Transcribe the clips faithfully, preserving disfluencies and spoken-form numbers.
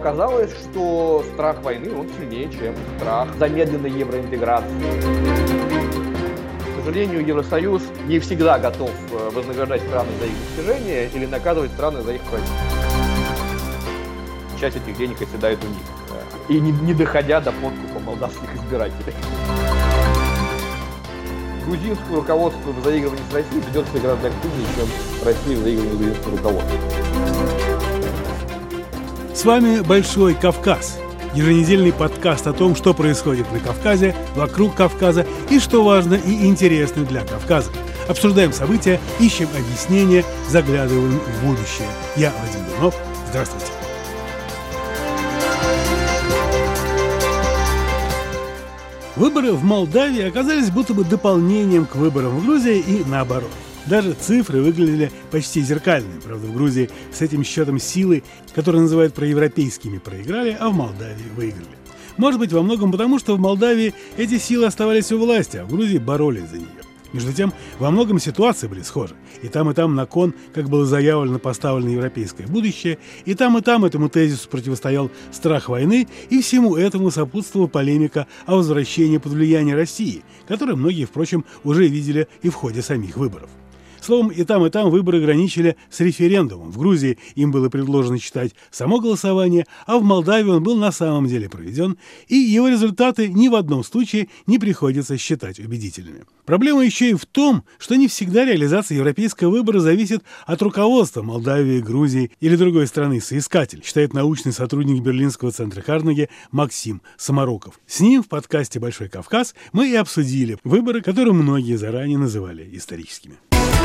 оказалось, что страх войны, он сильнее, чем страх замедленной евроинтеграции. К сожалению, Евросоюз не всегда готов вознаграждать страны за их достижения или наказывать страны за их провал. Часть этих денег оседает у них, да. И не, не доходя до подкупа молдавских избирателей. Грузинскому руководству в заигрывании с Россией придется гораздо активнее, чем Россия в заигрывании с грузинским руководством. С вами «Большой Кавказ». Еженедельный подкаст о том, что происходит на Кавказе, вокруг Кавказа и что важно и интересно для Кавказа. Обсуждаем события, ищем объяснения, заглядываем в будущее. Я Вадим Дунов. Здравствуйте. Выборы в Молдавии оказались будто бы дополнением к выборам в Грузии и наоборот. Даже цифры выглядели почти зеркальными. Правда, в Грузии с этим счетом силы, которые называют проевропейскими, проиграли, а в Молдавии выиграли. Может быть, во многом потому, что в Молдавии эти силы оставались у власти, а в Грузии боролись за нее. Между тем, во многом ситуации были схожи. И там, и там на кон, как было заявлено, поставлено европейское будущее, и там, и там этому тезису противостоял страх войны, и всему этому сопутствовала полемика о возвращении под влияние России, которую многие, впрочем, уже видели и в ходе самих выборов. Словом, и там, и там выборы граничили с референдумом. В Грузии им было предложено читать само голосование, а в Молдавии он был на самом деле проведен, и его результаты ни в одном случае не приходится считать убедительными. Проблема еще и в том, что не всегда реализация европейского выбора зависит от руководства Молдавии, Грузии или другой страны-соискатель, считает научный сотрудник Берлинского центра Карнеги Максим Самароков. С ним в подкасте «Большой Кавказ» мы и обсудили выборы, которые многие заранее называли историческими.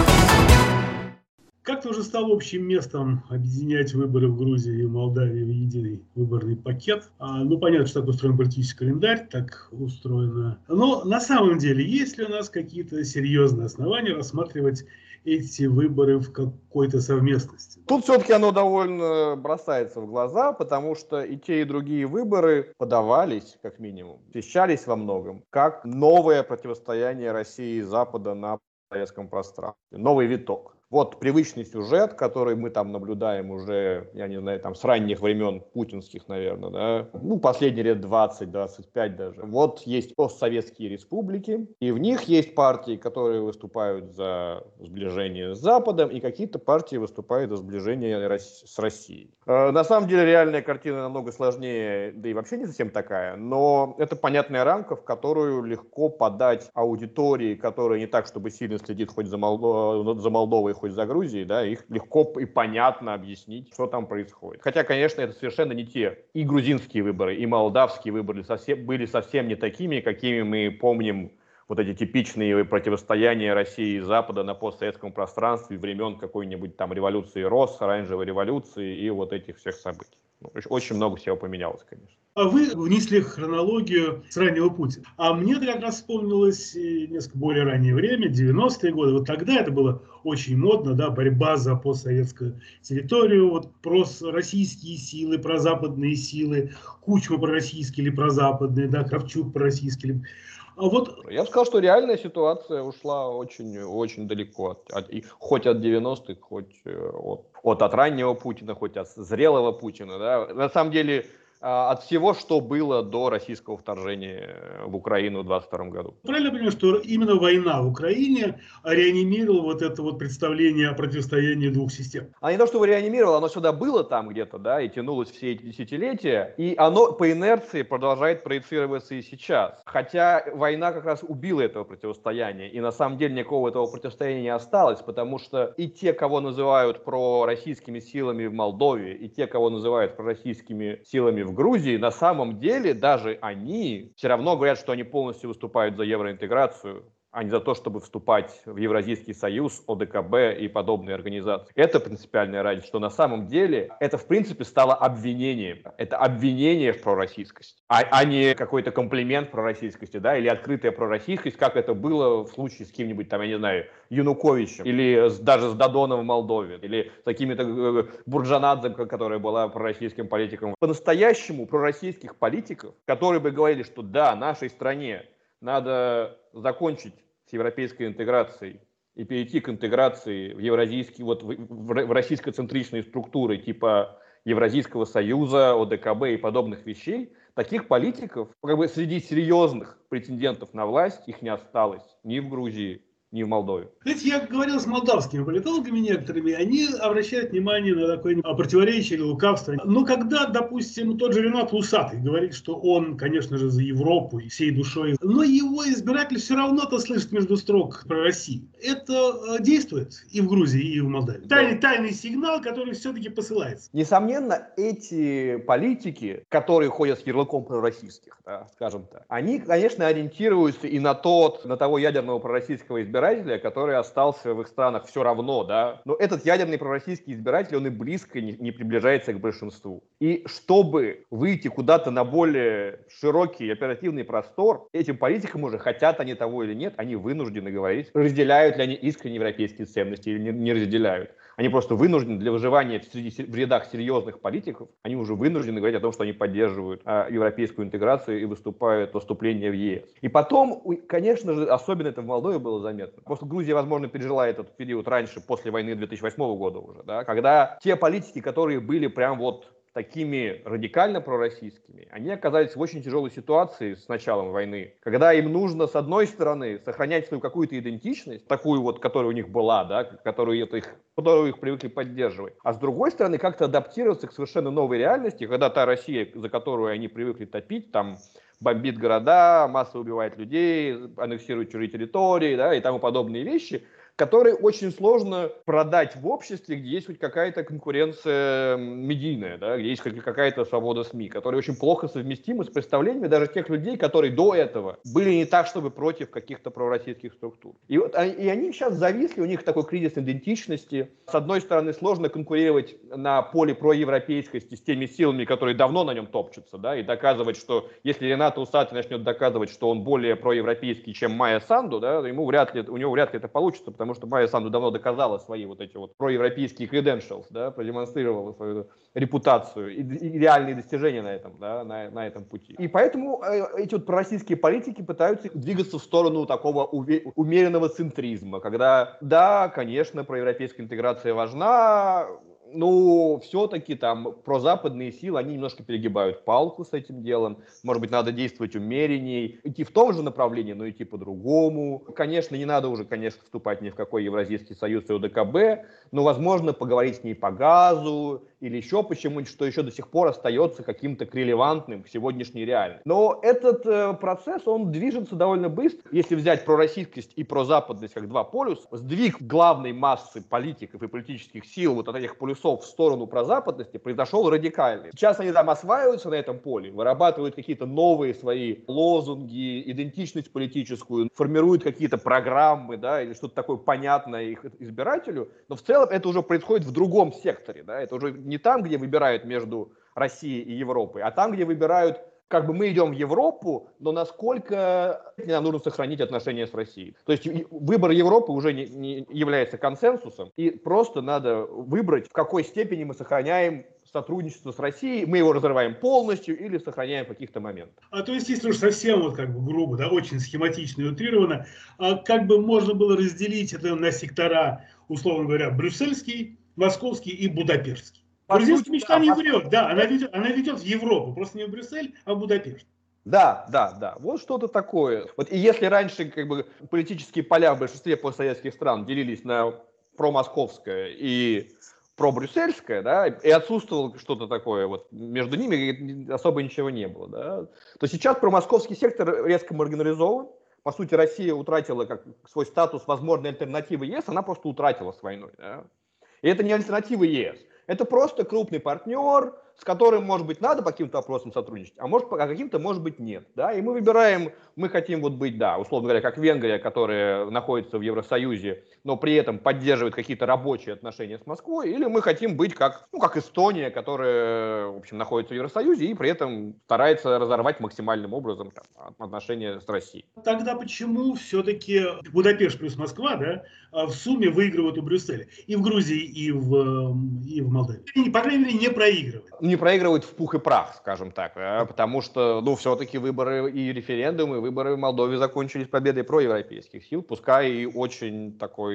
Как-то уже стало общим местом объединять выборы в Грузии и в Молдавии в единый выборный пакет. А, ну, понятно, что так устроен политический календарь, так устроено. Но на самом деле, есть ли у нас какие-то серьезные основания рассматривать эти выборы в какой-то совместности? Тут все-таки оно довольно бросается в глаза, потому что и те, и другие выборы подавались, как минимум, освещались во многом, как новое противостояние России и Запада на советском пространстве. Новый виток. Вот привычный сюжет, который мы там наблюдаем уже, я не знаю, там с ранних времен путинских, наверное, да, ну, последние лет двадцать-двадцать пять даже. Вот есть постсоветские республики, и в них есть партии, которые выступают за сближение с Западом, и какие-то партии выступают за сближение с Россией. На самом деле реальная картина намного сложнее, да и вообще не совсем такая, но это понятная рамка, в которую легко подать аудитории, которая не так, чтобы сильно следит хоть за, Молдо... за Молдовой, хоть за Грузией, да, их легко и понятно объяснить, что там происходит. Хотя, конечно, это совершенно не те. И грузинские выборы, и молдавские выборы совсем, были совсем не такими, какими мы помним вот эти типичные противостояния России и Запада на постсоветском пространстве времен какой-нибудь там революции РОС, оранжевой революции и вот этих всех событий. Очень много всего поменялось, конечно. А вы внесли хронологию с раннего Путина. А мне как раз вспомнилось несколько более раннее время, девяностые годы. Вот тогда это было очень модно, да, борьба за постсоветскую территорию, вот пророссийские силы, прозападные силы, Кучма пророссийские или прозападные, да, Кравчук пророссийский. А вот... Я бы сказал, что реальная ситуация ушла очень, очень далеко, от, от, хоть от девяностых, хоть от, от, от раннего Путина, хоть от зрелого Путина. Да. На самом деле, от всего, что было до российского вторжения в Украину в двадцать втором году. Правильно я понимаю, что именно война в Украине реанимировала вот это вот представление о противостоянии двух систем? А не то, что реанимировало, оно сюда было там где-то, да, и тянулось все эти десятилетия, и оно по инерции продолжает проецироваться и сейчас. Хотя война как раз убила этого противостояния, и на самом деле никакого этого противостояния не осталось, потому что и те, кого называют пророссийскими силами в Молдове, и те, кого называют пророссийскими силами в в Грузии, на самом деле даже они все равно говорят, что они полностью выступают за евроинтеграцию, а не за то, чтобы вступать в Евразийский союз, О Дэ Ка Бэ и подобные организации. Это принципиальная разница, что на самом деле это в принципе стало обвинением. Это обвинение в пророссийскости, а, а не какой-то комплимент пророссийскости, да, или открытая пророссийскость, как это было в случае с кем-нибудь там, я не знаю, Януковичем, или с, даже с Додоном в Молдове, или с какими-то э, Бурджанадзе, которая была пророссийским политиком. По-настоящему пророссийских политиков, которые бы говорили, что да, нашей стране надо закончить с европейской интеграцией и перейти к интеграции в евразийские, вот в, в, в российско-центричные структуры типа Евразийского союза, О Дэ Ка Бэ и подобных вещей, таких политиков, как бы среди серьезных претендентов на власть, их не осталось ни в Грузии, ни в Молдове. Знаете, я говорил с молдавскими политологами некоторыми, они обращают внимание на такое противоречие или лукавство. Но когда, допустим, тот же Ренат Усатый говорит, что он, конечно же, за Европу и всей душой, но его избиратель все равно-то слышит между строк про Россию. Это действует и в Грузии, и в Молдавии. Тайный, тайный сигнал, который все-таки посылается. Несомненно, эти политики, которые ходят с ярлыком пророссийских, да, скажем так, они, конечно, ориентируются и на тот, на того ядерного пророссийского избирателя, который остался в их странах все равно, да, но этот ядерный пророссийский избиратель, он и близко не, не приближается к большинству. И чтобы выйти куда-то на более широкий оперативный простор, этим политикам уже, хотят они того или нет, они вынуждены говорить, разделяют ли они искренне европейские ценности или не, не разделяют. Они просто вынуждены для выживания среди, в рядах серьезных политиков, они уже вынуждены говорить о том, что они поддерживают а, европейскую интеграцию и выступают за вступление в Е Эс. И потом, конечно же, особенно это в Молдове было заметно. Просто Грузия, возможно, пережила этот период раньше, после войны две тысячи восьмого года уже, да, когда те политики, которые были прям вот такими радикально пророссийскими, они оказались в очень тяжелой ситуации с началом войны, когда им нужно, с одной стороны, сохранять свою какую-то идентичность, такую вот, которая у них была, да, которую, это их, которую их привыкли поддерживать, а с другой стороны, как-то адаптироваться к совершенно новой реальности, когда та Россия, за которую они привыкли топить, там, бомбит города, массово убивает людей, аннексирует чужие территории, да, и тому подобные вещи, которые очень сложно продать в обществе, где есть хоть какая-то конкуренция медийная, да, где есть хоть какая-то свобода СМИ, которые очень плохо совместимы с представлениями даже тех людей, которые до этого были не так, чтобы против каких-то пророссийских структур. И, вот, и они сейчас зависли, у них такой кризис идентичности. С одной стороны, сложно конкурировать на поле проевропейскости с теми силами, которые давно на нем топчутся, да, и доказывать, что если Ренат Усатый начнет доказывать, что он более проевропейский, чем Майя Санду, да, ему вряд ли, у него вряд ли это получится, потому что Майя Санду давно доказала свои вот эти вот проевропейские credentials, да, продемонстрировала свою репутацию и, и реальные достижения на этом, да, на, на этом пути. И поэтому э, эти вот пророссийские политики пытаются двигаться в сторону такого уве- умеренного центризма, когда, да, конечно, проевропейская интеграция важна, ну, все-таки там прозападные силы, они немножко перегибают палку с этим делом. Может быть, надо действовать умеренней, идти в том же направлении, но идти по-другому. Конечно, не надо уже, конечно, вступать ни в какой Евразийский союз и О Дэ Ка Бэ, но, возможно, поговорить с ней по газу или еще почему-нибудь, что еще до сих пор остается каким-то релевантным в сегодняшней реальности. Но этот э, процесс, он движется довольно быстро. Если взять пророссийскость и прозападность как два полюса, сдвиг главной массы политиков и политических сил вот от этих полюсов в сторону прозападности произошел радикальный. Сейчас они там осваиваются на этом поле, вырабатывают какие-то новые свои лозунги, идентичность политическую, формируют какие-то программы, да, или что-то такое понятное их избирателю, но в целом это уже происходит в другом секторе, да, это уже не там, где выбирают между Россией и Европой, а там, где выбирают, как бы мы идем в Европу, но насколько нам нужно сохранить отношения с Россией. То есть выбор Европы уже не, не является консенсусом, и просто надо выбрать, в какой степени мы сохраняем сотрудничество с Россией, мы его разрываем полностью или сохраняем в каких-то моментах. А то есть, если уж совсем вот как бы грубо, да, очень схематично и утрированно, а как бы можно было разделить это на сектора, условно говоря, брюссельский, московский и будапештский. Грузинская мечта да, не врет, да, она ведет, она ведет в Европу, просто не в Брюссель, а в Будапешт. Да, да, да, вот что-то такое. Вот и если раньше как бы политические поля в большинстве постсоветских стран делились на промосковское и пробрюссельское, да, и отсутствовало что-то такое вот между ними, особо ничего не было, да, то сейчас промосковский сектор резко маргинализован. По сути, Россия утратила как свой статус возможной альтернативы Е Эс, она просто утратила с войной. Да? И это не альтернатива Е Эс. Это просто крупный партнер, с которым, может быть, надо по каким-то вопросам сотрудничать, а может, по каким-то, может быть, нет. Да? И мы выбираем, мы хотим вот быть, да, условно говоря, как Венгрия, которая находится в Евросоюзе, но при этом поддерживает какие-то рабочие отношения с Москвой, или мы хотим быть как, ну, как Эстония, которая, в общем, находится в Евросоюзе и при этом старается разорвать максимальным образом там, отношения с Россией. Тогда почему все-таки Будапешт плюс Москва, да, в сумме выигрывают у Брюсселя? И в Грузии, и в, и в Молдавии. И, по крайней мере, не проигрывают. Не проигрывают в пух и прах, скажем так, да, потому что, ну, все-таки выборы и референдумы, выборы в Молдове закончились победой проевропейских сил, пускай и очень такой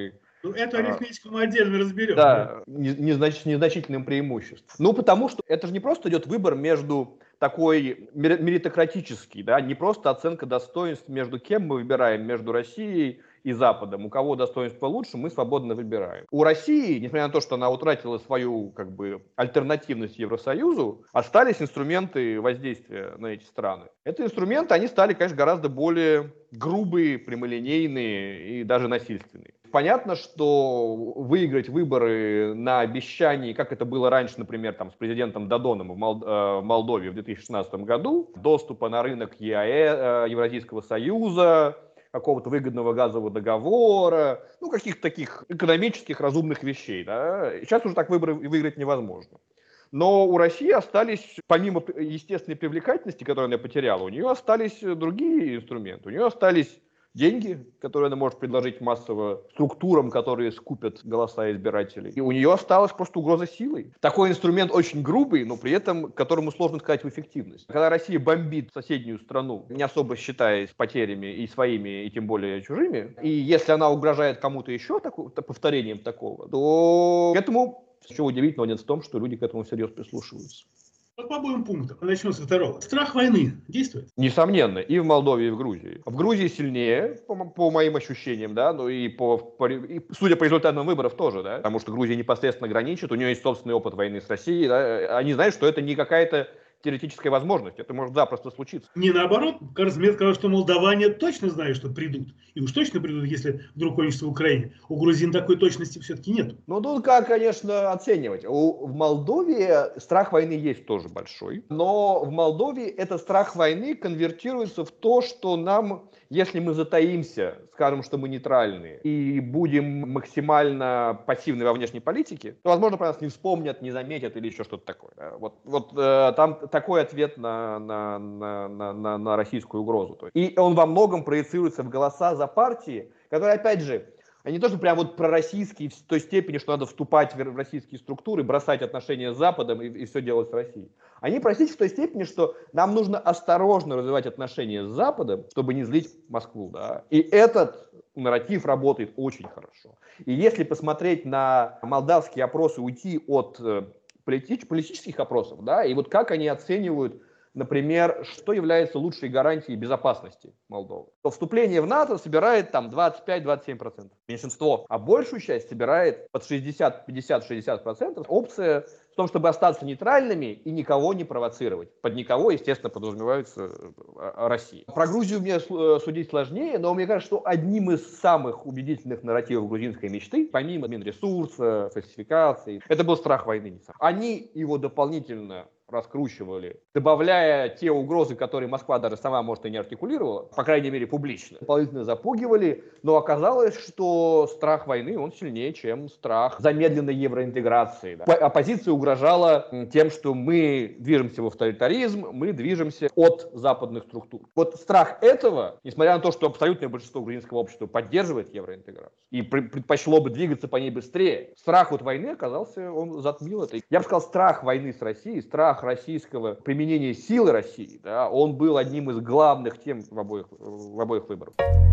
Ну, эту арифметику мы отдельно разберем. Да, незнач, незначительным преимуществом. Ну, потому что это же не просто идет выбор между такой меритократический, да, не просто оценка достоинств, между кем мы выбираем, между Россией и Западом. У кого достоинство лучше, мы свободно выбираем. У России, несмотря на то, что она утратила свою как бы альтернативность Евросоюзу, остались инструменты воздействия на эти страны. Эти инструменты, они стали, конечно, гораздо более грубые, прямолинейные и даже насильственные. Понятно, что выиграть выборы на обещании, как это было раньше, например, там, с президентом Додоном в, Мол, э, в Молдове в две тысячи шестнадцатом году, доступа на рынок ЕАЭ, э, Евразийского союза, какого-то выгодного газового договора, ну, каких-то таких экономических разумных вещей. Да? Сейчас уже так выборы выиграть невозможно. Но у России остались, помимо естественной привлекательности, которую она потеряла, у нее остались другие инструменты. У нее остались деньги, которые она может предложить массово структурам, которые скупят голоса избирателей. И у нее осталась просто угроза силой. Такой инструмент очень грубый, но при этом которому сложно сказать в эффективность. Когда Россия бомбит соседнюю страну, не особо считаясь потерями и своими, и тем более чужими, и если она угрожает кому-то еще таку, повторением такого, то к этому ничего удивительного нет в том, что люди к этому всерьез прислушиваются. Вот по обоим пунктам. Начнем со второго. Страх войны действует? Несомненно, и в Молдове, и в Грузии. В Грузии сильнее, по, по моим ощущениям, да, ну и, по, по, и судя по результатам выборов тоже, да, потому что Грузия непосредственно граничит, у нее есть собственный опыт войны с Россией, да, они знают, что это не какая-то теоретическая возможность, это может запросто случиться. Не наоборот, кажется, мне казалось, что молдаване точно знают, что придут. И уж точно придут, если вдруг кончится в Украине. У грузин такой точности все-таки нет. Ну, тут как, конечно, оценивать. У, в Молдове страх войны есть тоже большой, но в Молдове этот страх войны конвертируется в то, что нам, если мы затаимся, скажем, что мы нейтральны, и будем максимально пассивны во внешней политике, то, возможно, про нас не вспомнят, не заметят или еще что-то такое. Вот, вот э, там такой ответ на, на, на, на, на российскую угрозу. И он во многом проецируется в голоса за партии, которые, опять же, они не то, что прям вот пророссийские в той степени, что надо вступать в российские структуры, бросать отношения с Западом и, и все делать с Россией. Они пророссийские в той степени, что нам нужно осторожно развивать отношения с Западом, чтобы не злить Москву. Да? И этот нарратив работает очень хорошо. И если посмотреть на молдавские опросы, уйти от политич, политических опросов, да, и вот как они оценивают, например, что является лучшей гарантией безопасности Молдовы. То вступление в НАТО собирает там двадцать пять - двадцать семь процентов. Меньшинство. А большую часть собирает под шестьдесят, пятьдесят - шестьдесят процентов. Опция в том, чтобы остаться нейтральными и никого не провоцировать. Под никого, естественно, подразумевается Россия. Про Грузию мне судить сложнее, но мне кажется, что одним из самых убедительных нарративов грузинской мечты, помимо Минресурса, фальсификаций, это был страх войны. Они его дополнительно раскручивали, добавляя те угрозы, которые Москва даже сама, может, и не артикулировала, по крайней мере, публично. Дополнительно запугивали, но оказалось, что страх войны, он сильнее, чем страх замедленной евроинтеграции. Да. Оппозиция угрожала тем, что мы движемся в авторитаризм, мы движемся от западных структур. Вот страх этого, несмотря на то, что абсолютное большинство грузинского общества поддерживает евроинтеграцию и предпочло бы двигаться по ней быстрее, страх от войны оказался, он затмил это. Я бы сказал, страх войны с Россией, страх российского применения силы России, да, он был одним из главных тем в обоих, в обоих выборах.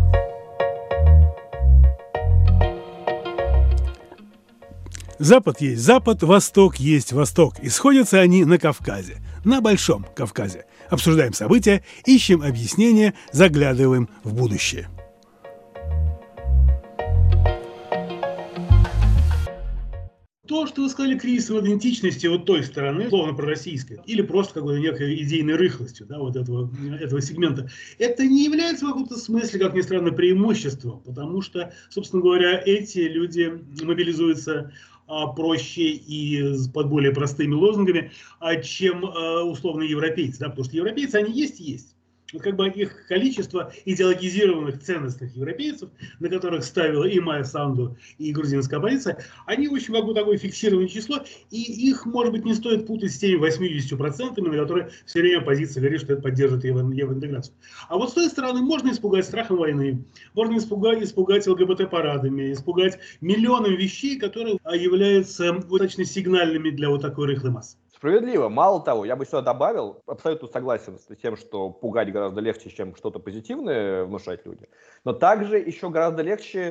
Запад есть Запад, Восток есть Восток. И сходятся они на Кавказе, на Большом Кавказе. Обсуждаем события, ищем объяснения, заглядываем в будущее. То, что вы сказали, кризисом идентичности вот той стороны, словно пророссийской, или просто какой-то некой идейной рыхлостью, да, вот этого, этого сегмента, это не является в каком-то смысле, как ни странно, преимуществом, потому что, собственно говоря, эти люди мобилизуются а, проще и под более простыми лозунгами, а, чем а, условно европейцы, да, потому что европейцы, они есть и есть. Как бы их количество идеологизированных ценностных европейцев, на которых ставила и Майя Санду, и грузинская оппозиция, они очень как бы такое фиксированное число, и их, может быть, не стоит путать с теми восьмидесятью процентами, на которые все время оппозиция говорит, что это поддерживает евро- евроинтеграцию. А вот с той стороны можно испугать страхом войны, можно испугать, испугать ЛГБТ-парадами, испугать миллионом вещей, которые являются достаточно сигнальными для вот такой рыхлой массы. Справедливо. Мало того, я бы сюда добавил, абсолютно согласен с тем, что пугать гораздо легче, чем что-то позитивное внушать людям, но также еще гораздо легче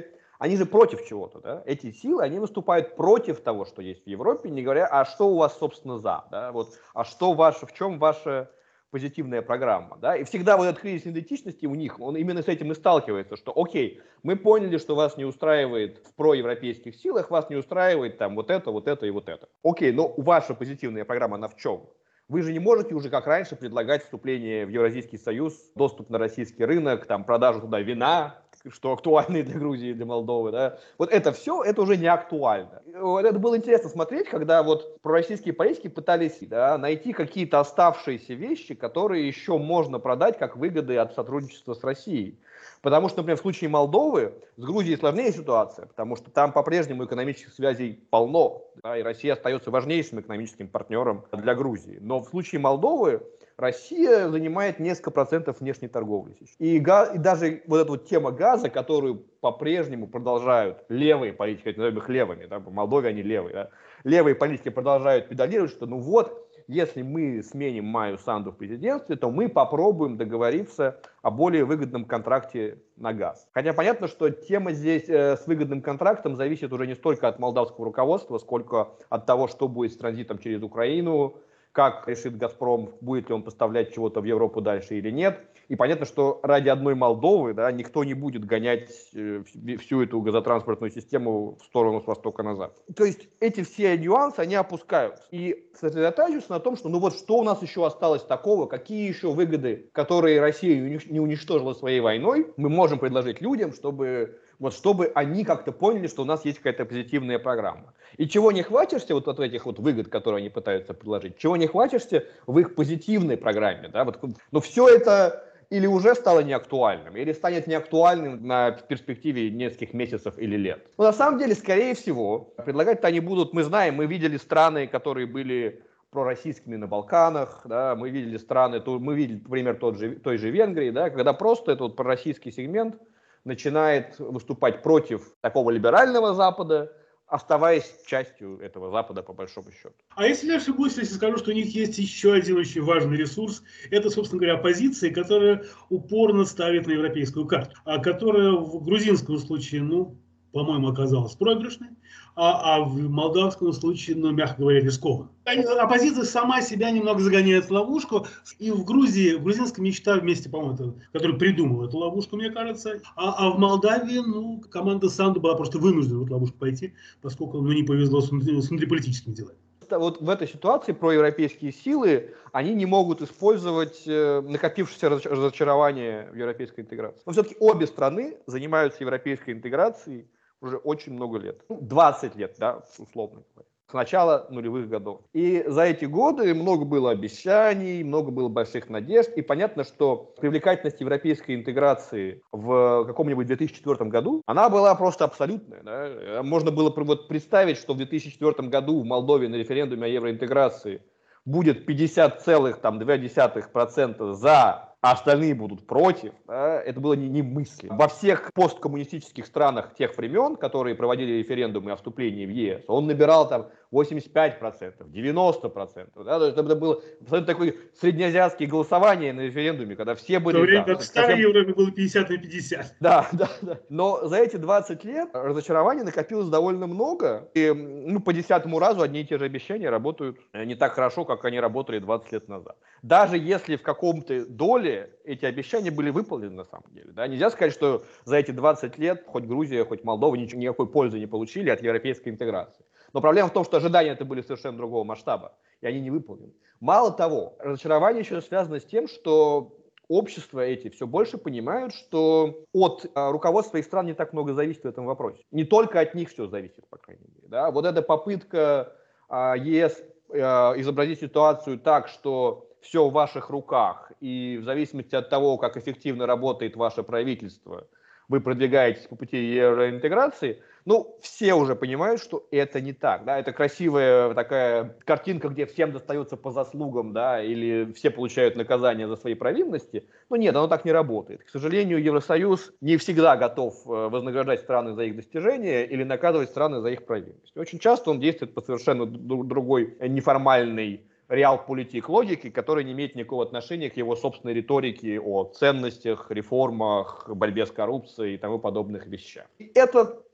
они же против чего-то, да? Эти силы, они выступают против того, что есть в Европе, не говоря, а что у вас, собственно, за, да? Вот, а что ваше, в чем ваша позитивная программа, да? И всегда вот этот кризис идентичности у них, он именно с этим и сталкивается, что, окей, мы поняли, что вас не устраивает в проевропейских силах, вас не устраивает там вот это, вот это и вот это. Окей, но ваша позитивная программа, она в чем? Вы же не можете уже, как раньше, предлагать вступление в Евразийский союз, доступ на российский рынок, там, продажу туда вина, что актуально и для Грузии, и для Молдовы, да. Вот это все, это уже не актуально. Это было интересно смотреть, когда вот пророссийские политики пытались, да, найти какие-то оставшиеся вещи, которые еще можно продать как выгоды от сотрудничества с Россией. Потому что, например, в случае Молдовы с Грузией сложнее ситуация, потому что там по-прежнему экономических связей полно, да, и Россия остается важнейшим экономическим партнером для Грузии. Но в случае Молдовы Россия занимает несколько процентов внешней торговли. И, газ, и даже вот эта вот тема газа, которую по-прежнему продолжают левые политики, назовем их левыми, да, в Молдове они левые, да, левые политики продолжают педалировать, что ну вот, если мы сменим Майю Санду в президентстве, то мы попробуем договориться о более выгодном контракте на газ. Хотя понятно, что тема здесь э, с выгодным контрактом зависит уже не столько от молдавского руководства, сколько от того, что будет с транзитом через Украину, как решит «Газпром», будет ли он поставлять чего-то в Европу дальше или нет. И понятно, что ради одной Молдовы, да, никто не будет гонять э, всю эту газотранспортную систему в сторону с востока на запад. То есть эти все нюансы, они опускаются. И сосредотачиваются на том, что ну вот что у нас еще осталось такого, какие еще выгоды, которые Россия не уничтожила своей войной, мы можем предложить людям, чтобы... Вот чтобы они как-то поняли, что у нас есть какая-то позитивная программа. И чего не хватишься вот от этих вот выгод, которые они пытаются предложить, чего не хватишься в их позитивной программе, да, вот, но все это или уже стало неактуальным, или станет неактуальным на перспективе нескольких месяцев или лет. Но на самом деле, скорее всего, предлагать-то они будут, мы знаем, мы видели страны, которые были пророссийскими на Балканах, да, мы видели страны, мы видели, например, тот же, той же Венгрии, да, когда просто этот вот пророссийский сегмент начинает выступать против такого либерального Запада, оставаясь частью этого Запада по большому счету. А если я ошибусь, если скажу, что у них есть еще один очень важный ресурс, это, собственно говоря, оппозиция, которая упорно ставит на европейскую карту, а которая в грузинском случае, ну, по-моему, оказалась проигрышной, а, а в молдавском случае, ну, мягко говоря, рискованной. Оппозиция сама себя немного загоняет в ловушку, и в Грузии, в грузинском мечта вместе, по-моему, который придумал эту ловушку, мне кажется, а, а в Молдавии, ну, команда Санду была просто вынуждена в эту ловушку пойти, поскольку, ну, не повезло с, с внутриполитическими делами. Вот в этой ситуации проевропейские силы, они не могут использовать э, накопившееся разочарование в европейской интеграции. Но все-таки обе страны занимаются европейской интеграцией уже очень много лет. двадцать лет, да, условно говоря. С начала нулевых годов. И за эти годы много было обещаний, много было больших надежд. И понятно, что привлекательность европейской интеграции в каком-нибудь две тысячи четвёртом году, она была просто абсолютная. Да? Можно было вот представить, что в две тысячи четвёртом году в Молдове на референдуме о евроинтеграции будет пятьдесят целых две десятых процента за, а остальные будут против, да, это было немыслимо. Во всех посткоммунистических странах тех времен, которые проводили референдумы о вступлении в ЕС, он набирал там восемьдесят пять процентов, девяносто процентов. Да, то есть это было абсолютно такое среднеазиатское голосование на референдуме, когда все были... В то время да, как в старой совсем... Европе было пятьдесят на пятьдесят. Да, да, да. Но за эти двадцать лет разочарований накопилось довольно много. И ну, по десятому разу одни и те же обещания работают не так хорошо, как они работали двадцать лет назад. Даже если в каком-то доле эти обещания были выполнены на самом деле. Да? Нельзя сказать, что за эти двадцать лет хоть Грузия, хоть Молдова ничего, никакой пользы не получили от европейской интеграции. Но проблема в том, что ожидания это были совершенно другого масштаба, и они не выполнены. Мало того, разочарование еще связано с тем, что общества эти все больше понимают, что от а, руководства их стран не так много зависит в этом вопросе. Не только от них все зависит, по крайней мере. Да? Вот эта попытка а, ЕС а, изобразить ситуацию так, что все в ваших руках, и в зависимости от того, как эффективно работает ваше правительство, вы продвигаетесь по пути евроинтеграции, ну, все уже понимают, что это не так, да, это красивая такая картинка, где всем достается по заслугам, да, или все получают наказание за свои провинности, но нет, оно так не работает. К сожалению, Евросоюз не всегда готов вознаграждать страны за их достижения или наказывать страны за их провинности. Очень часто он действует по совершенно другой неформальной реал-политик логики, которая не имеет никакого отношения к его собственной риторике о ценностях, реформах, борьбе с коррупцией и тому подобных вещах. И это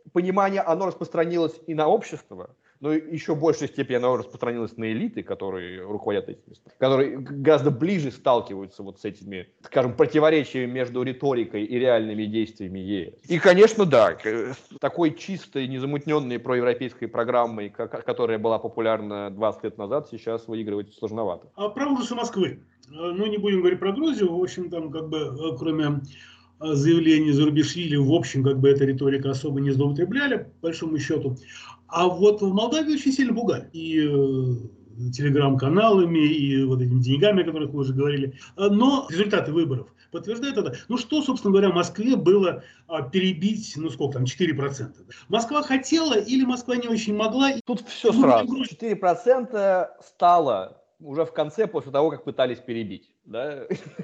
понимание, оно распространилось и на общество, но еще в большей степени оно распространилось на элиты, которые руководят этими местами, которые гораздо ближе сталкиваются вот с этими, скажем, противоречиями между риторикой и реальными действиями ЕС. И, конечно, да, такой чистой, незамутненной проевропейской программой, которая была популярна двадцать лет назад, сейчас выигрывать сложновато. А про ужасы Москвы? Ну, не будем говорить про Грузию, в общем, там, как бы, кроме заявлений Зурбишвили, в общем, как бы, эта риторика особо не злоупотребляли, по большому счету. А вот в Молдавии очень сильно пугали. И э, телеграм-каналами, и вот этими деньгами, о которых вы уже говорили. Но результаты выборов подтверждают это. Ну, что, собственно говоря, в Москве было а, перебить, ну, сколько там, четыре процента. Москва хотела или Москва не очень могла? Тут все сразу. четыре процента стало уже в конце, после того, как пытались перебить. Да?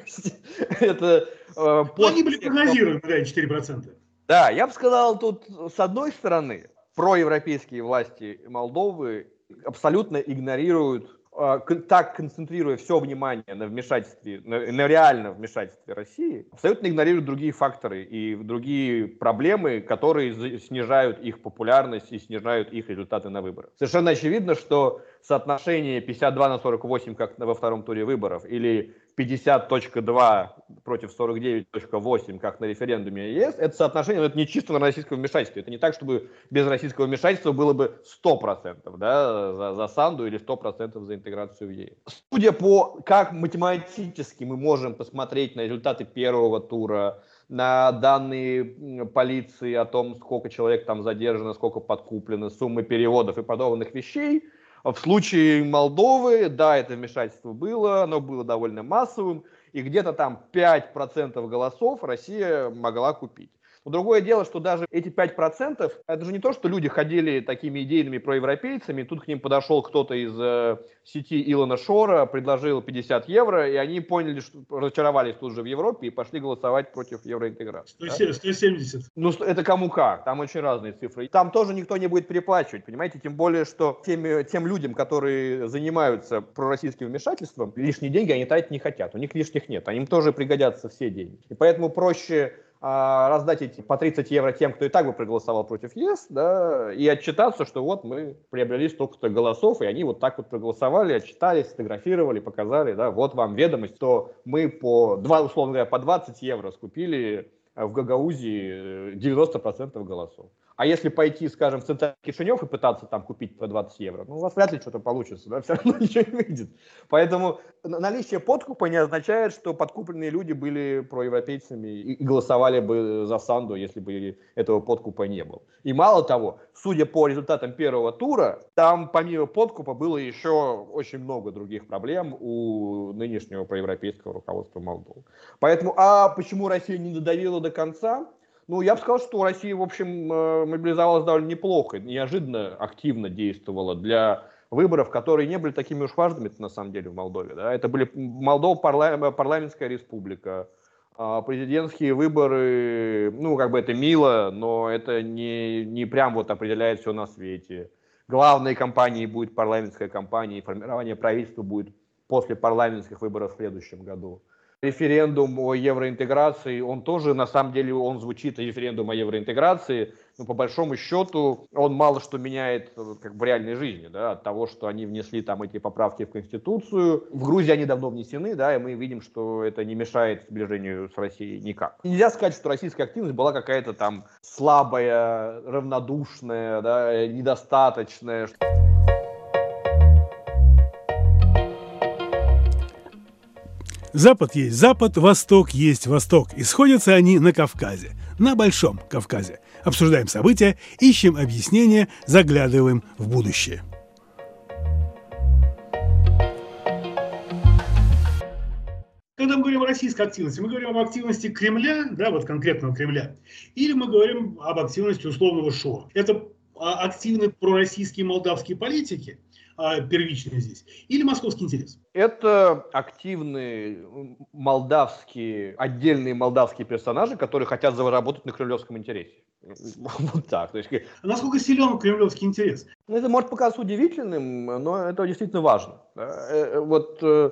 Это, э, они были прогнозируемы, да, четыре процента. Да, я бы сказал, тут с одной стороны, проевропейские власти Молдовы абсолютно игнорируют, э, так концентрируя все внимание на вмешательстве, на, на реальном вмешательстве России, абсолютно игнорируют другие факторы и другие проблемы, которые снижают их популярность и снижают их результаты на выборах. Совершенно очевидно, что соотношение пятьдесят два на сорок восемь, как во втором туре выборов, или пятьдесят целых два против сорок девять целых восемь, как на референдуме ЕС, это соотношение, но это не чисто на российском вмешательстве. Это не так, чтобы без российского вмешательства было бы сто процентов, да, за, за Санду или сто процентов за интеграцию в ЕС. Судя по, как математически мы можем посмотреть на результаты первого тура, на данные полиции о том, сколько человек там задержано, сколько подкуплено, суммы переводов и подобных вещей, в случае Молдовы, да, это вмешательство было, оно было довольно массовым, и где-то там пять процентов голосов Россия могла купить. Но другое дело, что даже эти пять процентов, это же не то, что люди ходили такими идейными проевропейцами, тут к ним подошел кто-то из э, сети Илона Шора, предложил пятьдесят евро, и они поняли, что разочаровались тут же в Европе и пошли голосовать против евроинтеграции. сто семьдесят. Да? Ну, это кому как, там очень разные цифры. Там тоже никто не будет переплачивать, понимаете, тем более, что тем, тем людям, которые занимаются пророссийским вмешательством, лишние деньги они тратить не хотят, у них лишних нет, им тоже пригодятся все деньги. И поэтому проще раздать эти по тридцать евро тем, кто и так бы проголосовал против ЕС, да, и отчитаться, что вот мы приобрели столько-то голосов, и они вот так вот проголосовали, отчитались, сфотографировали, показали, да, вот вам ведомость, что мы по, два, условно говоря, по двадцать евро скупили в Гагаузии девяносто процентов голосов. А если пойти, скажем, в центр Кишинев и пытаться там купить по двадцать евро, ну, у вас вряд ли что-то получится, да, все равно ничего не выйдет. Поэтому наличие подкупа не означает, что подкупленные люди были проевропейцами и голосовали бы за Санду, если бы этого подкупа не было. И мало того, судя по результатам первого тура, там помимо подкупа было еще очень много других проблем у нынешнего проевропейского руководства Молдовы. Поэтому, а почему Россия не додавила до конца? Ну, я бы сказал, что Россия, в общем, мобилизовалась довольно неплохо, неожиданно активно действовала для выборов, которые не были такими уж важными, на самом деле, в Молдове. Да? Это были Молдова парла- парламентская республика, президентские выборы, ну, как бы это мило, но это не, не прям вот определяет все на свете. Главной кампанией будет парламентская кампания, и формирование правительства будет после парламентских выборов в следующем году. Референдум о евроинтеграции, он тоже, на самом деле, он звучит, референдум о евроинтеграции, но по большому счету он мало что меняет как бы, в реальной жизни, да, от того, что они внесли там эти поправки в Конституцию. В Грузии они давно внесены, да, и мы видим, что это не мешает сближению с Россией никак. Нельзя сказать, что российская активность была какая-то там слабая, равнодушная, да, недостаточная. Запад есть Запад, Восток есть Восток. И сходятся они на Кавказе, на Большом Кавказе. Обсуждаем события, ищем объяснения, заглядываем в будущее. Когда мы говорим о российской активности, мы говорим об активности Кремля, да, вот конкретного Кремля, или мы говорим об активности условного Шора. Это активные пророссийские молдавские политики, первичные здесь, или московский интерес? Это активные молдавские, отдельные молдавские персонажи, которые хотят заработать на кремлевском интересе. Вот так. То есть, а насколько силен кремлевский интерес? Это может показаться удивительным, но это действительно важно. Вот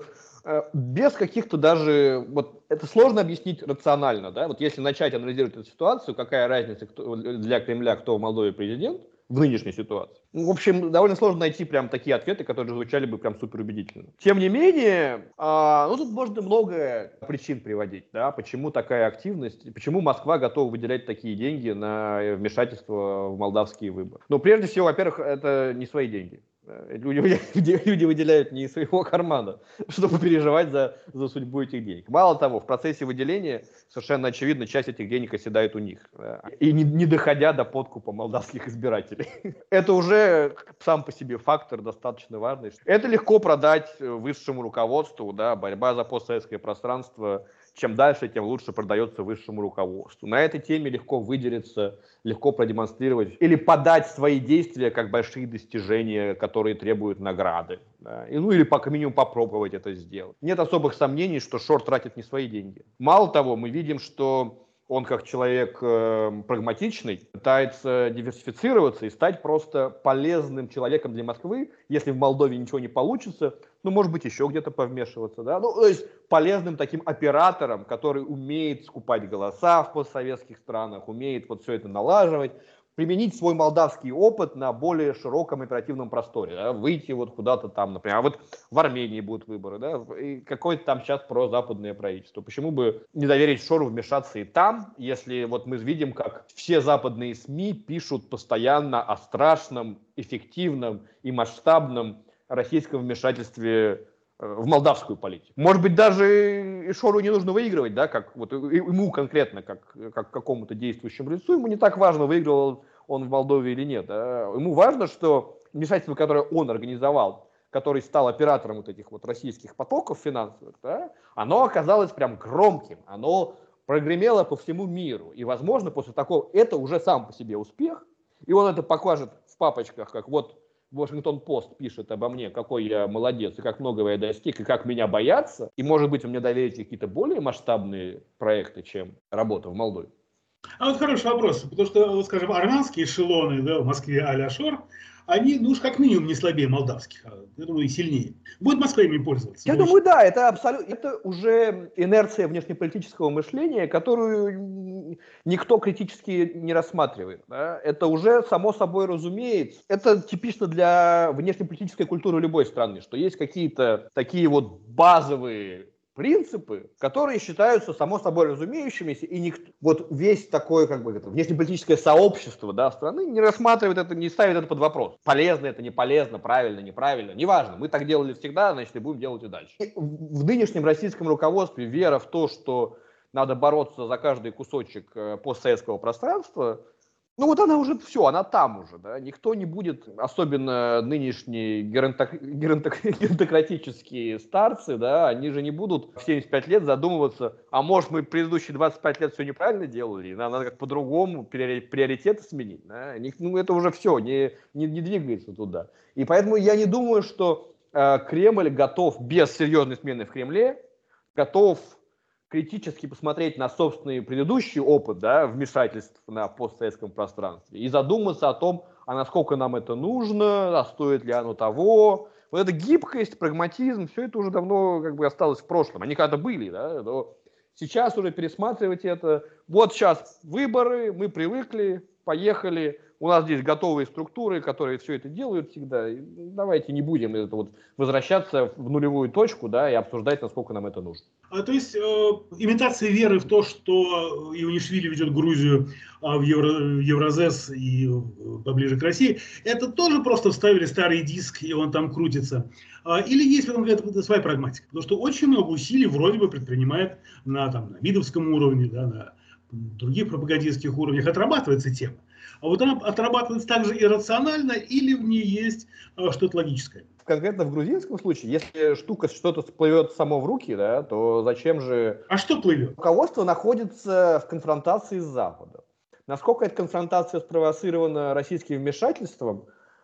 без каких-то даже, вот это сложно объяснить рационально, да, вот если начать анализировать эту ситуацию, какая разница кто, для Кремля, кто в Молдове президент в нынешней ситуации. Ну, в общем, довольно сложно найти прям такие ответы, которые звучали бы прям супер убедительно. Тем не менее, а, ну тут можно много причин приводить, да, почему такая активность, почему Москва готова выделять такие деньги на вмешательство в молдавские выборы. Ну, прежде всего, во-первых, это не свои деньги. Люди, люди выделяют не из своего кармана, чтобы переживать за, за судьбу этих денег. Мало того, в процессе выделения совершенно очевидно, часть этих денег оседает у них. И не, не доходя до подкупа молдавских избирателей. Это уже сам по себе фактор достаточно важный. Это легко продать высшему руководству, да, борьба за постсоветское пространство. Чем дальше, тем лучше продается высшему руководству. На этой теме легко выделиться, легко продемонстрировать или подать свои действия как большие достижения, которые требуют награды. Да? И, ну или по минимуму попробовать это сделать. Нет особых сомнений, что Шор тратит не свои деньги. Мало того, мы видим, что он как человек э, прагматичный пытается диверсифицироваться и стать просто полезным человеком для Москвы, если в Молдове ничего не получится, ну, может быть, еще где-то повмешиваться, да, ну, то есть полезным таким оператором, который умеет скупать голоса в постсоветских странах, умеет вот все это налаживать, применить свой молдавский опыт на более широком оперативном просторе, да, выйти вот куда-то там, например, а вот в Армении будут выборы, да, и какое-то там сейчас прозападное правительство. Почему бы не доверить Шору вмешаться и там, если вот мы видим, как все западные СМИ пишут постоянно о страшном, эффективном и масштабном российском вмешательстве в молдавскую политику. Может быть, даже и Шору не нужно выигрывать, да, как вот ему конкретно, как, как какому-то действующему лицу, ему не так важно, выигрывал он в Молдове или нет. Да. Ему важно, что вмешательство, которое он организовал, который стал оператором вот этих вот российских потоков финансовых, да, оно оказалось прям громким, оно прогремело по всему миру. И, возможно, после такого, это уже сам по себе успех, и он это покажет в папочках, как вот Вашингтон-Пост пишет обо мне, какой я молодец, и как много я достиг, и как меня боятся. И, может быть, вы мне доверите какие-то более масштабные проекты, чем работа в Молдове. А вот хороший вопрос, потому что, вот, скажем, армянские эшелоны, да, в Москве а-ля Шор, они, ну уж как минимум не слабее молдавских, а, я думаю, и сильнее. Будет Москва ими пользоваться? Я думаю, да, это абсолютно, это уже инерция внешнеполитического мышления, которую никто критически не рассматривает. Да? Это уже само собой разумеется. Это типично для внешнеполитической культуры любой страны, что есть какие-то такие вот базовые принципы, которые считаются само собой разумеющимися, и никто, вот весь такое, как бы, это, внешнеполитическое сообщество, да, страны не рассматривает это, не ставит это под вопрос. Полезно это, не полезно, правильно, неправильно, неважно. Мы так делали всегда, значит, и будем делать и дальше. И в нынешнем российском руководстве вера в то, что надо бороться за каждый кусочек постсоветского пространства, ну вот она уже все, она там уже, да, никто не будет, особенно нынешние геронток, геронток, геронтократические старцы, да, они же не будут в семьдесят пять лет задумываться, а может мы предыдущие двадцать пять лет все неправильно делали, и надо как по-другому приоритеты сменить, да, ну это уже все, не, не, не двигается туда. И поэтому я не думаю, что э, Кремль готов без серьезной смены в Кремле, готов критически посмотреть на собственный предыдущий опыт, да, вмешательств на постсоветском пространстве и задуматься о том, а насколько нам это нужно, а стоит ли оно того. Вот эта гибкость, прагматизм, все это уже давно как бы осталось в прошлом. Они когда-то были, да, но сейчас уже пересматривать это. Вот сейчас выборы, мы привыкли, поехали. У нас здесь готовые структуры, которые все это делают всегда. Давайте не будем это вот возвращаться в нулевую точку, да, и обсуждать, насколько нам это нужно. А, то есть э, имитация веры в то, что Иванишвили ведет Грузию а, в Евро, Евразес и э, поближе к России, это тоже просто вставили старый диск, и он там крутится? А, или есть в этом какая-то своя прагматика? Потому что очень много усилий вроде бы предпринимает на, там, на МИДовском уровне, да, на других пропагандистских уровнях, отрабатывается тема. А вот она отрабатывается также иррационально или в ней есть а, что-то логическое? Конкретно в грузинском случае, если штука что-то плывет само в руки, да, то зачем же... А что плывет? Руководство находится в конфронтации с Западом. Насколько эта конфронтация спровоцирована российским вмешательством,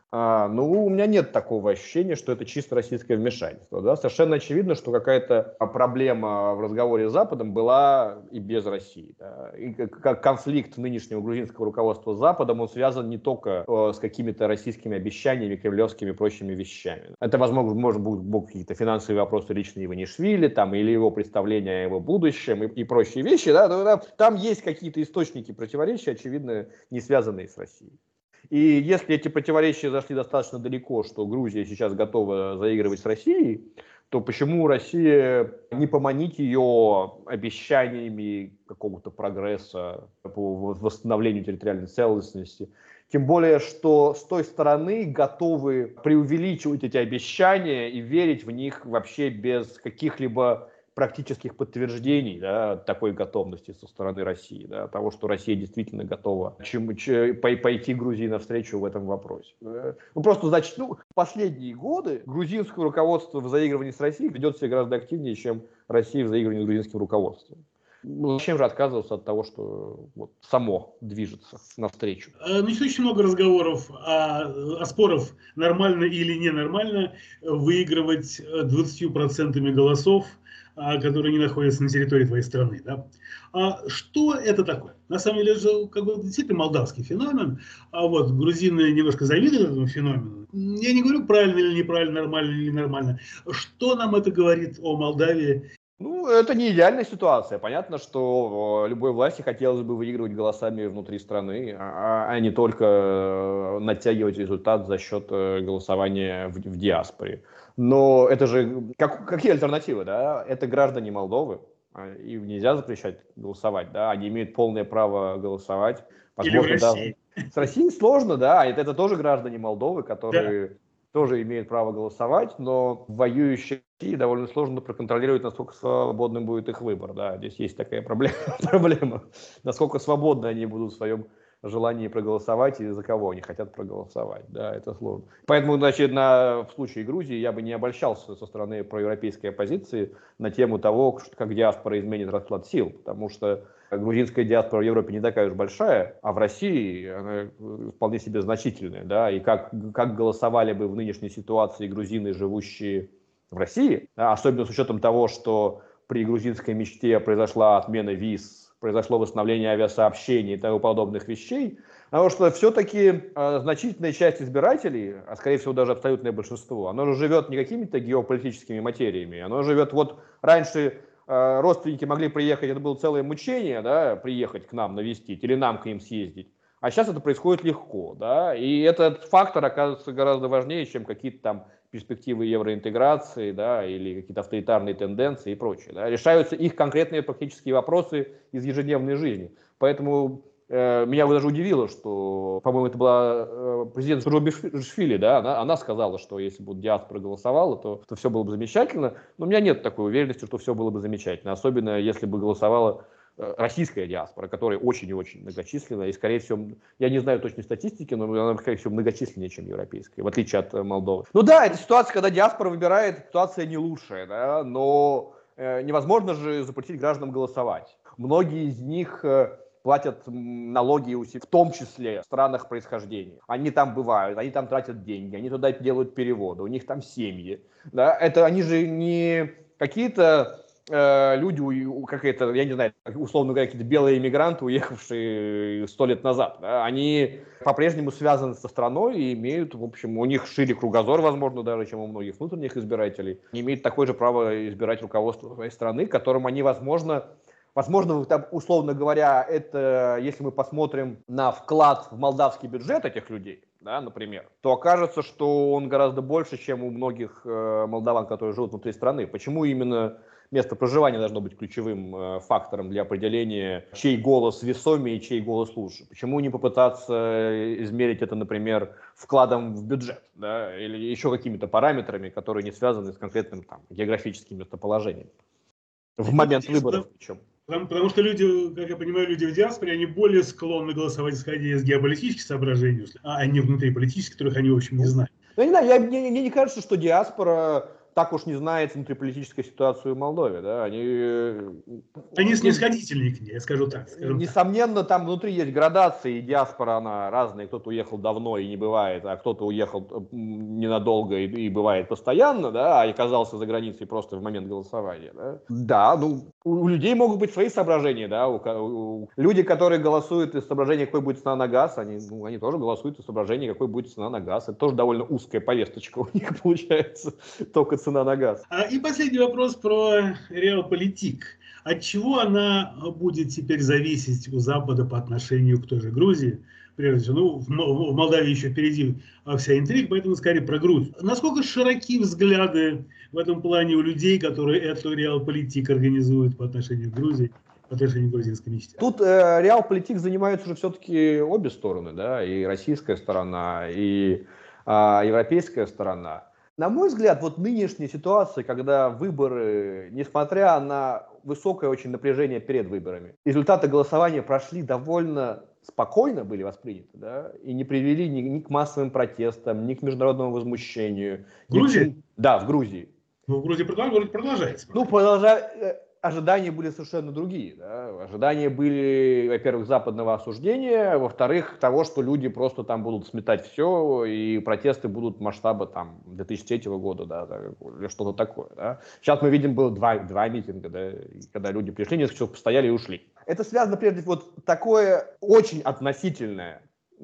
А, ну, у меня нет такого ощущения, что это чисто российское вмешательство. Да? Совершенно очевидно, что какая-то проблема в разговоре с Западом была и без России. Да? И как конфликт нынешнего грузинского руководства с Западом, он связан не только э, с какими-то российскими обещаниями, кремлевскими и прочими вещами. Это, возможно, может быть какие-то финансовые вопросы лично Иванишвили, там, или его представления о его будущем и, и прочие вещи. Да? Там, там есть какие-то источники противоречия, очевидно, не связанные с Россией. И если эти противоречия зашли достаточно далеко, что Грузия сейчас готова заигрывать с Россией, то почему Россия не поманить ее обещаниями какого-то прогресса по восстановлению территориальной целостности? Тем более, что с той стороны готовы преувеличивать эти обещания и верить в них вообще без каких-либо практических подтверждений, да, такой готовности со стороны России, да, того, что Россия действительно готова чем, чем, пойти Грузии навстречу в этом вопросе. Ну, просто, значит, ну, в последние годы грузинское руководство в заигрывании с Россией ведет себя гораздо активнее, чем Россия в заигрывании с грузинским руководством. Ну, зачем же отказываться от того, что вот, само движется навстречу? Значит, очень много разговоров о, о спорах, нормально или ненормально выигрывать двадцатью процентами голосов, которые не находятся на территории твоей страны. Да? А что это такое? На самом деле, это как бы действительно молдавский феномен. А вот грузины немножко завидуют этому феномену. Я не говорю, правильно или неправильно, нормально или нормально. Что нам это говорит о Молдавии? Ну, это не идеальная ситуация. Понятно, что любой власти хотелось бы выигрывать голосами внутри страны, а не только натягивать результат за счет голосования в, в диаспоре. Но это же... Как, какие альтернативы? Да? Это граждане Молдовы. Им нельзя запрещать голосовать. Да? Они имеют полное право голосовать. Возможно, или в России. Даже... С Россией сложно, да. Это, это тоже граждане Молдовы, которые... Да. тоже имеют право голосовать, но в воюющей России довольно сложно проконтролировать, насколько свободным будет их выбор. Да, здесь есть такая проблема, проблема. Насколько свободно они будут в своем желании проголосовать и за кого они хотят проголосовать. Да, это сложно. Поэтому, значит, на, в случае Грузии я бы не обольщался со стороны проевропейской оппозиции на тему того, как диаспора изменит расклад сил, потому что грузинская диаспора в Европе не такая уж большая, а в России она вполне себе значительная. Да? И как, как голосовали бы в нынешней ситуации грузины, живущие в России, да? Особенно с учетом того, что при грузинской мечте произошла отмена виз, произошло восстановление авиасообщений и тому подобных вещей, потому что все-таки э, значительная часть избирателей, а скорее всего даже абсолютное большинство, оно же живет не какими-то геополитическими материями, оно живет вот раньше... Родственники могли приехать, это было целое мучение, да, приехать к нам навестить или нам к ним съездить. А сейчас это происходит легко, да, и этот фактор оказывается гораздо важнее, чем какие-то там перспективы евроинтеграции, да, или какие-то авторитарные тенденции и прочее. Да. Решаются их конкретные практические вопросы из ежедневной жизни. Поэтому э, меня даже удивило, что, по-моему, это была э, президент Журбишвили, да, она, она сказала, что если бы диаспора голосовала, то, то все было бы замечательно. Но у меня нет такой уверенности, что все было бы замечательно, особенно если бы голосовала российская диаспора, которая очень и очень многочисленная, и, скорее всего, я не знаю точной статистики, но она, скорее всего, многочисленнее, чем европейская, в отличие от Молдовы. Ну да, это ситуация, когда диаспора выбирает, ситуация не лучшая, да, но э, невозможно же запретить гражданам голосовать. Многие из них э, платят налоги, в том числе в странах происхождения. Они там бывают, они там тратят деньги, они туда делают переводы, у них там семьи. Да, это они же не какие-то... люди, какие-то, я не знаю, условно говоря, какие-то белые иммигранты, уехавшие сто лет назад, да, они по-прежнему связаны со страной и имеют, в общем, у них шире кругозор, возможно, даже, чем у многих внутренних избирателей, они имеют такое же право избирать руководство своей страны, которым они, возможно, возможно, там, условно говоря, это, если мы посмотрим на вклад в молдавский бюджет этих людей, да, например, то окажется, что он гораздо больше, чем у многих э, молдаван, которые живут внутри страны. Почему именно место проживания должно быть ключевым э, фактором для определения, чей голос весомее и чей голос лучше? Почему не попытаться измерить это, например, вкладом в бюджет, да, или еще какими-то параметрами, которые не связаны с конкретным там, географическим местоположением? В момент выборов причем. Потому, потому что люди, как я понимаю, люди в диаспоре, они более склонны голосовать, исходя из геополитических соображений, а не внутриполитических, которых они, в общем, не знают. Ну, не знаю, я, мне, мне не кажется, что диаспора так уж не знает внутриполитическую ситуацию в Молдове. Да? Они, Они снисходительнее к ней, я скажу так. Несомненно, так. Там внутри есть градации, и диаспора, она разная. Кто-то уехал давно и не бывает, а кто-то уехал ненадолго и, и бывает постоянно, да, а оказался за границей просто в момент голосования. Да, да ну, у, у людей могут быть свои соображения. Да? У, у, люди, которые голосуют из соображения, какой будет цена на газ, они, ну, они тоже голосуют из соображения, какой будет цена на газ. Это тоже довольно узкая повесточка у них получается, только цена на газ. И последний вопрос про реалполитик. От чего она будет теперь зависеть у Запада по отношению к той же Грузии? Прежде всего, ну, в Молдавии еще впереди вся интрига, поэтому скорее про Грузию. Насколько широки взгляды в этом плане у людей, которые эту реалполитик организуют по отношению к Грузии, по отношению к грузинской мечте? Тут э, реалполитик занимаются же все-таки обе стороны, да, и российская сторона, и э, европейская сторона. На мой взгляд, вот нынешняя ситуация, когда выборы, несмотря на высокое очень напряжение перед выборами, результаты голосования прошли довольно спокойно, были восприняты, да, и не привели ни, ни к массовым протестам, ни к международному возмущению. В Грузии? К... Да, в Грузии. Ну, в Грузии продолжается. Ну, продолжается. Ожидания были совершенно другие. Да? Ожидания были, во-первых, западного осуждения, во-вторых, того, что люди просто там будут сметать все, и протесты будут масштаба там две тысячи третьего года, да, или что-то такое. Да? Сейчас мы видим, было два, два митинга, да, когда люди пришли, несколько часов постояли и ушли. Это связано, прежде всего, вот такое очень относительное,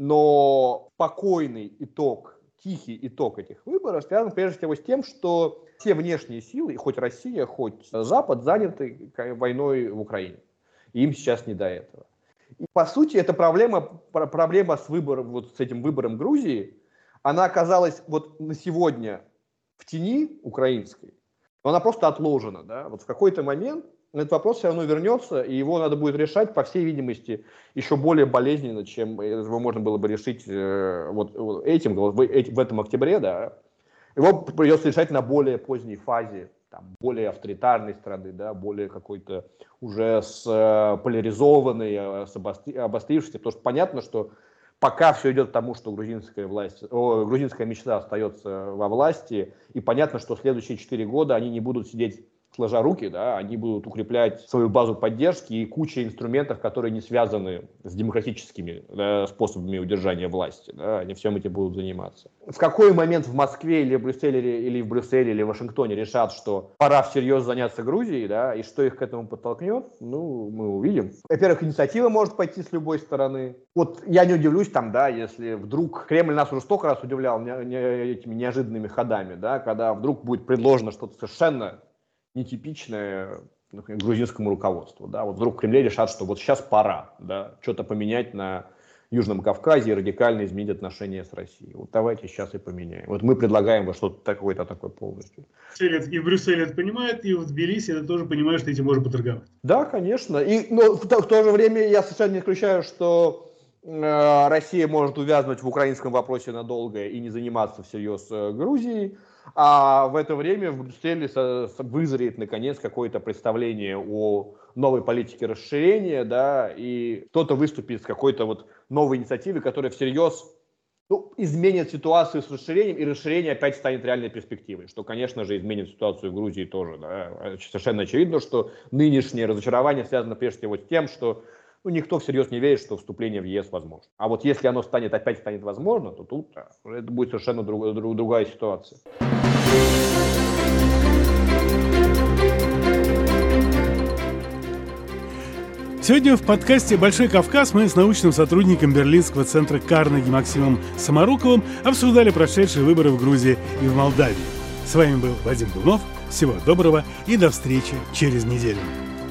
но спокойный итог, тихий итог этих выборов связан прежде всего с тем, что все внешние силы, хоть Россия, хоть Запад, заняты войной в Украине. И им сейчас не до этого. И, по сути, эта проблема, проблема с, выбором, вот с этим выбором Грузии, она оказалась вот на сегодня в тени украинской, но она просто отложена. Да? Вот в какой-то момент этот вопрос все равно вернется, и его надо будет решать, по всей видимости, еще более болезненно, чем его можно было бы решить э, вот этим, в, в этом октябре. Да? Его придется решать на более поздней фазе, там, более авторитарной страны, да, более какой-то уже с э, поляризованной, с обостри, обострившейся, потому что понятно, что пока все идет к тому, что грузинская власть, о, грузинская мечта остается во власти, и понятно, что следующие четыре года они не будут сидеть сложа руки, да, они будут укреплять свою базу поддержки и куча инструментов, которые не связаны с демократическими, да, способами удержания власти. Да, они всем этим будут заниматься. В какой момент в Москве или в Брюсселе, или в Брюсселе, или в Вашингтоне решат, что пора всерьез заняться Грузией, да, и что их к этому подтолкнет, ну, мы увидим. Во-первых, инициатива может пойти с любой стороны. Вот я не удивлюсь там, да, если вдруг Кремль нас уже столько раз удивлял не, не, этими неожиданными ходами, да, когда вдруг будет предложено что-то совершенно нетипичное, например, грузинскому руководству. Да? Вот вдруг в Кремле решат, что вот сейчас пора, да, что-то поменять на Южном Кавказе и радикально изменить отношения с Россией. Вот давайте сейчас и поменяем. Вот мы предлагаем вот что-то такое-то такое полностью. И в Брюсселе это понимает, и в Тбилиси это тоже понимает, что этим можно поторговать. Да, конечно. И, но в то, в то же время я совершенно не исключаю, что э, Россия может увязнуть в украинском вопросе надолго и не заниматься всерьез э, Грузией. А в это время в Брюсселе вызреет, наконец, какое-то представление о новой политике расширения, да, и кто-то выступит с какой-то вот новой инициативой, которая всерьез, ну, изменит ситуацию с расширением, и расширение опять станет реальной перспективой, что, конечно же, изменит ситуацию в Грузии тоже. Да. Совершенно очевидно, что нынешнее разочарование связано прежде всего с тем, что ну, никто всерьез не верит, что вступление в ЕС возможно. А вот если оно станет, опять станет возможно, то тут да, это будет совершенно друг, друг, другая ситуация. Сегодня в подкасте «Большой Кавказ» мы с научным сотрудником Берлинского центра Карнеги Максимом Самаруковым обсуждали прошедшие выборы в Грузии и в Молдавии. С вами был Вадим Дунов. Всего доброго и до встречи через неделю.